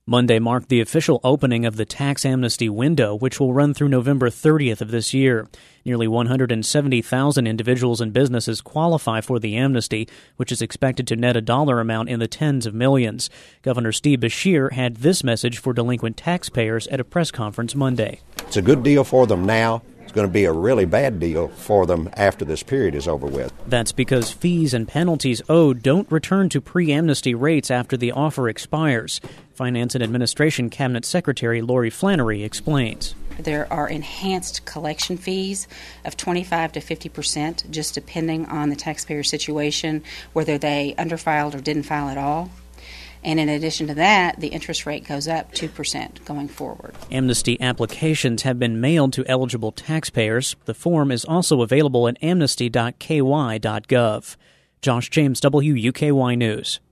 Monday marked the official opening of the tax amnesty window, which will run through November 30th of this year. Nearly 170,000 individuals and businesses qualify for the amnesty, which is expected to net a dollar amount in the tens of millions. Governor Steve Beshear had this message for delinquent taxpayers at a press conference Monday. It's a good deal for them now. It's going to be a really bad deal for them after this period is over with. That's because fees and penalties owed don't return to pre-amnesty rates after the offer expires. Finance and Administration Cabinet Secretary Lori Flannery explains. There are enhanced collection fees of 25 to 50%, just depending on the taxpayer situation, whether they underfiled or didn't file at all. And in addition to that, the interest rate goes up 2% going forward. Amnesty applications have been mailed to eligible taxpayers. The form is also available at amnesty.ky.gov. Josh James, WUKY News.